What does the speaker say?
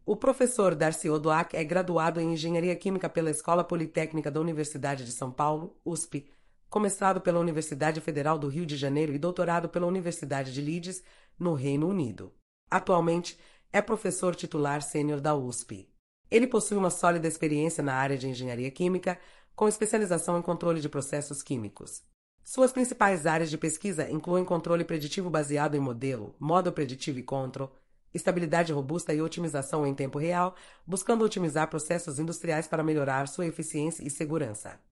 O professor Darcy Odoak é graduado em Engenharia Química pela Escola Politécnica da Universidade de São Paulo, USP, com mestrado pela Universidade Federal do Rio de Janeiro e doutorado pela Universidade de Leeds, no Reino Unido. Atualmente, é professor titular sênior da USP. Ele possui uma sólida experiência na área de engenharia química, com especialização em controle de processos químicos. Suas principais áreas de pesquisa incluem controle preditivo baseado em modelo, Model Predictive Control, estabilidade robusta e otimização em tempo real, buscando otimizar processos industriais para melhorar sua eficiência e segurança.